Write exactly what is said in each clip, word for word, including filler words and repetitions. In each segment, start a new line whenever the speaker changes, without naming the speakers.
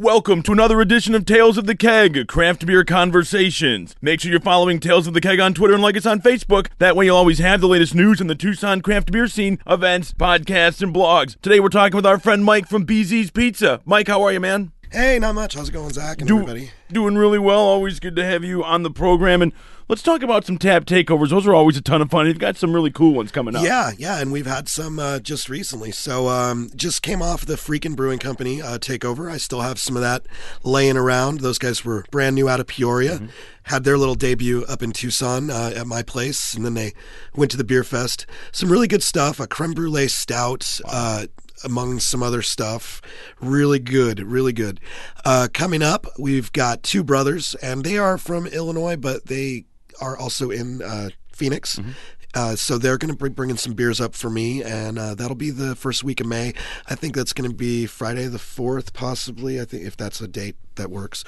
Welcome to another edition of Tales of the Keg, Craft Beer Conversations. Make sure you're following Tales of the Keg on Twitter and like us on Facebook. That way you'll always have the latest news in the Tucson craft beer scene, events, podcasts, and blogs. Today we're talking with our friend Mike from B Z's Pizza. Mike, how are you, man?
Hey, not much. How's it going, Zach and
Do-
everybody?
Doing really well. Always good to have you on the program. And let's talk about some tap takeovers. Those are always a ton of fun. You've got some really cool ones coming up.
Yeah, yeah, and we've had some uh, just recently. So um, just came off the Freakin' Brewing Company uh, takeover. I still have some of that laying around. Those guys were brand new out of Peoria. Mm-hmm. Had their little debut up in Tucson uh, at my place, and then they went to the Beer Fest. Some really good stuff, a creme brulee stout, wow. uh, among some other stuff. Really good, really good. Uh, coming up, we've got two brothers, and they are from Illinois, but they are also in uh, Phoenix. Mm-hmm. Uh, so they're going to be bringing some beers up for me, and uh, that'll be the first week of May. I think that's going to be Friday the fourth, possibly, I think, if that's a date that works.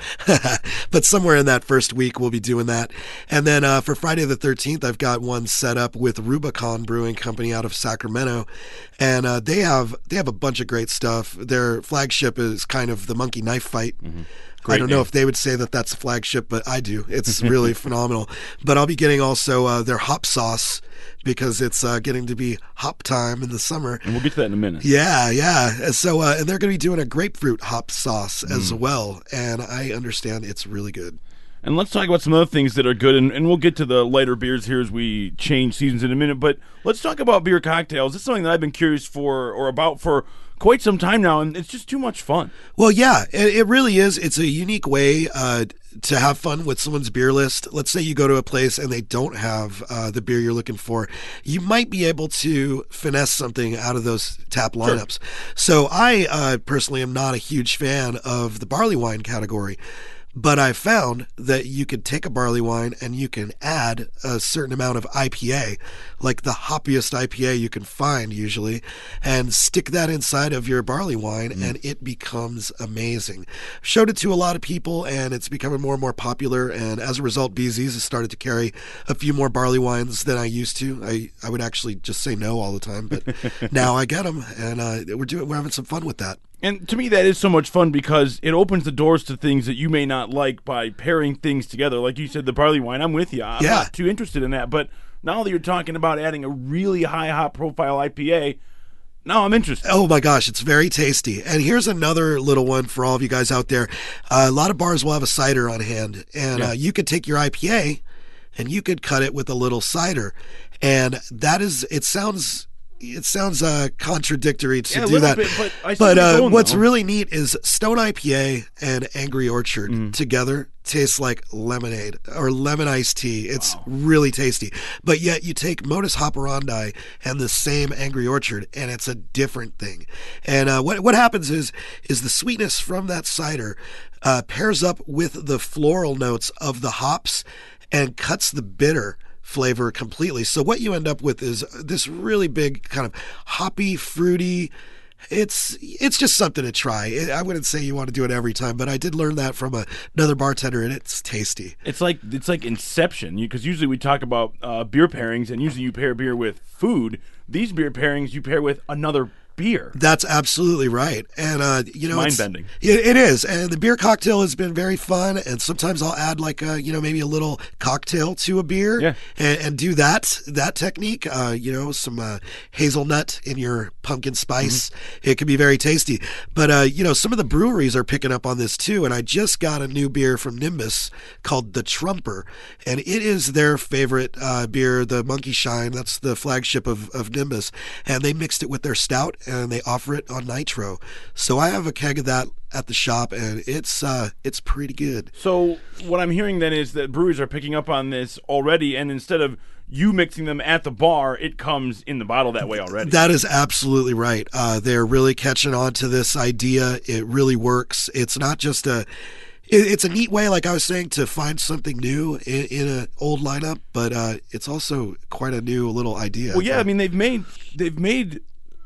But somewhere in that first week, we'll be doing that. And then uh, for Friday the thirteenth, I've got one set up with Rubicon Brewing Company out of Sacramento, and uh, they have they have a bunch of great stuff. Their flagship is kind of the Monkey Knife Fight. Mm-hmm. Great I don't name. know if they would say that that's a flagship, but I do. It's really phenomenal. But I'll be getting also uh, their hop sauce because it's uh, getting to be hop time in the summer.
And we'll get to that in a minute.
Yeah, yeah. So uh, and they're going to be doing a grapefruit hop sauce mm. as well. And I understand it's really good.
And let's talk about some other things that are good, and, and we'll get to the lighter beers here as we change seasons in a minute. But let's talk about beer cocktails. It's something that I've been curious for or about for quite some time now, and it's just too much fun.
Well, yeah, it, it really is. It's a unique way uh, to have fun with someone's beer list. Let's say you go to a place and they don't have uh, the beer you're looking for. You might be able to finesse something out of those tap lineups. Sure. So I uh, personally am not a huge fan of the barley wine category. But I found that you could take a barley wine and you can add a certain amount of I P A, like the hoppiest I P A you can find usually, and stick that inside of your barley wine, mm. and it becomes amazing. Showed it to a lot of people, and it's becoming more and more popular, and as a result, B Z's has started to carry a few more barley wines than I used to. I, I would actually just say no all the time, but now I get them, and uh, we're doing we're having some fun with that.
And to me, that is so much fun because it opens the doors to things that you may not like by pairing things together. Like you said, the barley wine, I'm with you. I'm
yeah.
not too interested in that. But now that you're talking about adding a really high hop profile I P A, now I'm interested.
Oh my gosh, it's very tasty. And here's another little one for all of you guys out there. Uh, a lot of bars will have a cider on hand. And yeah. uh, you could take your I P A and you could cut it with a little cider. And that is, it sounds... It sounds uh, contradictory to
yeah,
do that,
bit, but, I
but uh,
going,
what's
though.
really neat is Stone I P A and Angry Orchard mm. together tastes like lemonade or lemon iced tea. It's wow. really tasty. But yet you take Modus Operandi and the same Angry Orchard, and it's a different thing. And uh, what what happens is is the sweetness from that cider uh, pairs up with the floral notes of the hops and cuts the bitter flavor completely. So what you end up with is this really big kind of hoppy, fruity. It's it's just something to try. I wouldn't say you want to do it every time, but I did learn that from a, another bartender, and it's tasty.
It's like it's like Inception, because usually we talk about uh, beer pairings, and usually you pair beer with food. These beer pairings you pair with another beer.
That's absolutely right. And uh you know,
mind bending.
It, it is. And the beer cocktail has been very fun, and sometimes I'll add like a, you know, maybe a little cocktail to a beer
yeah.
and, and do that that technique. Uh you know, some uh, hazelnut in your pumpkin spice. Mm-hmm. It can be very tasty. But uh you know, some of the breweries are picking up on this too, and I just got a new beer from Nimbus called the Trumper, and it is their favorite uh beer, the Monkey Shine. That's the flagship of, of Nimbus, and they mixed it with their stout and they offer it on nitro. So I have a keg of that at the shop, and it's uh, it's pretty good.
So what I'm hearing then is that breweries are picking up on this already, and instead of you mixing them at the bar, it comes in the bottle that way already.
That is absolutely right. Uh, they're really catching on to this idea. It really works. It's not just a It's a neat way, like I was saying, to find something new in, in an old lineup, but uh, it's also quite a new little idea.
Well, yeah, I mean they've made they've made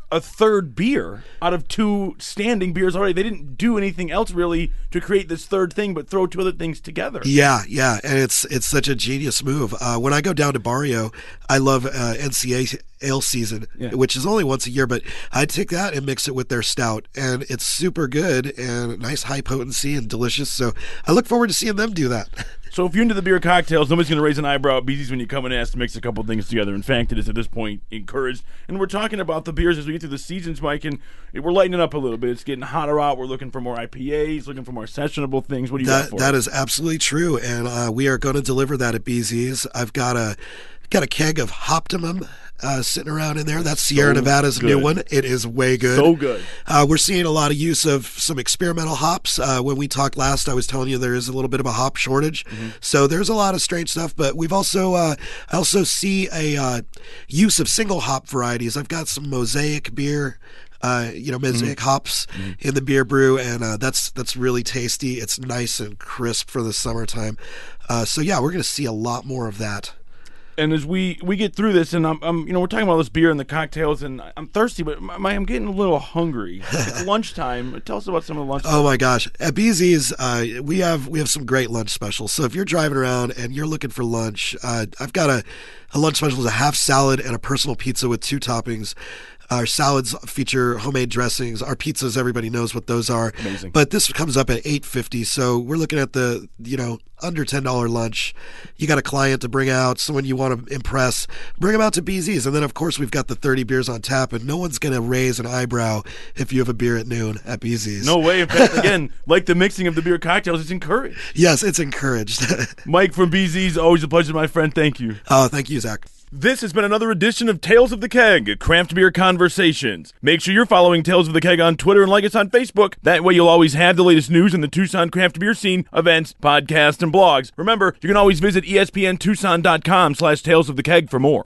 a third beer out of two standing beers already. They didn't do anything else really to create this third thing, but throw two other things together.
Yeah, yeah, and it's it's such a genius move. Uh, when I go down to Barrio, I love uh, N C A ale season, yeah. which is only once a year, but I take that and mix it with their stout, and it's super good and nice high potency and delicious. So I look forward to seeing them do that.
So if you're into the beer cocktails, nobody's going to raise an eyebrow at B Z's when you come and ask to mix a couple things together. In fact, it is at this point encouraged. And we're talking about the beers as we get through the seasons, Mike, and we're lightening up a little bit. It's getting hotter out. We're looking for more I P As, looking for more sessionable things. What do you
that,
got for
That
us?
is absolutely true, and uh, we are going to deliver that at B Z's. I've got a got a keg of Hoptimum uh, sitting around in there. That's Sierra so Nevada's good. new one. It is way good.
So good.
Uh, we're seeing a lot of use of some experimental hops. Uh, when we talked last, I was telling you there is a little bit of a hop shortage. Mm-hmm. So there's a lot of strange stuff, but we've also, uh, I also see a uh, use of single hop varieties. I've got some Mosaic beer. Uh, you know, Mosaic mm-hmm. hops mm-hmm. in the beer brew, and uh, that's that's really tasty. It's nice and crisp for the summertime. Uh, so yeah, we're going to see a lot more of that.
And as we, we get through this, and I'm, I'm you know we're talking about this beer and the cocktails, and I'm thirsty, but my, I'm getting a little hungry. It's lunchtime. Tell us about some of the lunch.
Oh my gosh, at B Z's, uh, we have we have some great lunch specials. So if you're driving around and you're looking for lunch, uh, I've got a, a lunch special: is a half salad and a personal pizza with two toppings. Our salads feature homemade dressings. Our pizzas, everybody knows what those are.
Amazing.
But this comes up at eight fifty, so we're looking at the, you know, under ten dollars lunch. You got a client to bring out, someone you want to impress, bring them out to B Z's. And then, of course, we've got the thirty beers on tap, and no one's going to raise an eyebrow if you have a beer at noon at B Z's.
No way. In fact, again, like the mixing of the beer cocktails, it's encouraged.
Yes, it's encouraged.
Mike from B Z's, always a pleasure, my friend. Thank you.
Oh, thank you, Zach.
This has been another edition of Tales of the Keg, Craft Beer Conversations. Make sure you're following Tales of the Keg on Twitter and like us on Facebook. That way you'll always have the latest news in the Tucson craft beer scene, events, podcasts, and blogs. Remember, you can always visit E S P N Tucson dot com slash Tales of the Keg for more.